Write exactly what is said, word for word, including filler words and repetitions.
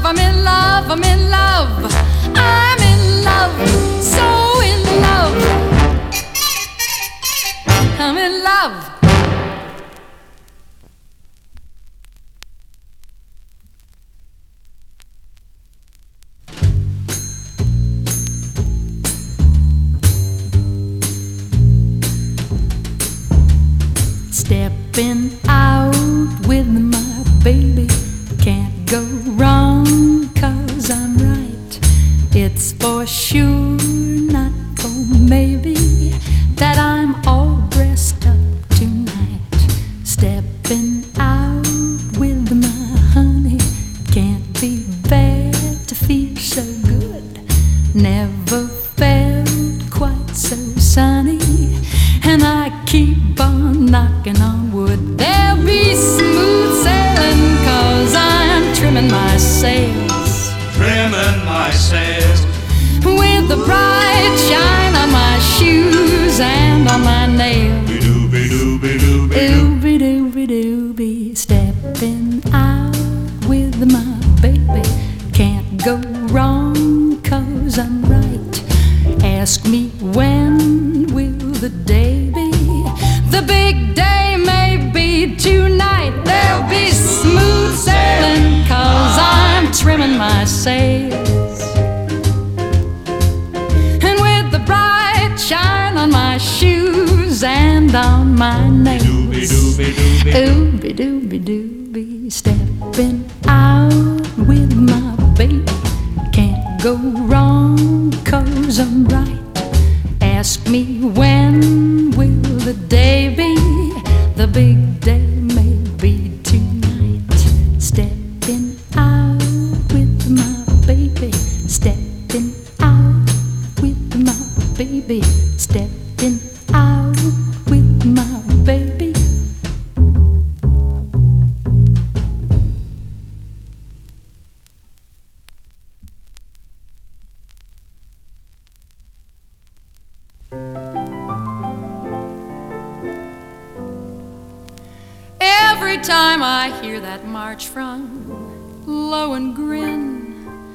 I'm in love, I'm in love, I'm in love, so in love, I'm in love. Stepping out with my baby, can't go wrong, 'cause I'm right. It's for sure, not for maybe, that I'm all dressed up tonight. Stepping out with my honey, can't be bad to feel so good. Never felt quite so sunny, and I keep on knocking on wood. There'll be smooth sailing, 'cause I'm trimming my sails, Trimming my sails, with the bright shine on my shoes and on my nails. Ooby-dooby-dooby-doo. Stepping out with my baby, can't go wrong, 'cause I'm right. Ask me when will the day be? The big day may be tonight. There'll be smooth sailing, 'cause I'm trimming my sails, and with the bright shine on my shoes and on my nails. Ooby-dooby-dooby. Stepping out with my baby, can't go wrong, 'cause I'm right. Ask me when will the day be? The big day may be tonight. Stepping out with my baby, stepping out with my baby, stepping out with my baby. Every time I hear that march from Lohengrin,